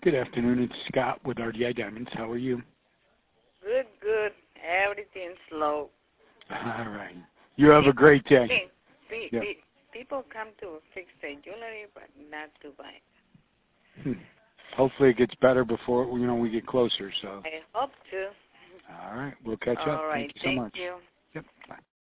Good afternoon. It's Scott with RDI Diamonds. How are you? Good, good. Everything's slow. All right. You have a great day. People come to fix their jewelry, but not to buy. Hopefully it gets better before we get closer. So I hope to. All right. We'll catch up. All right. Thank you so much. You. Yep. Bye.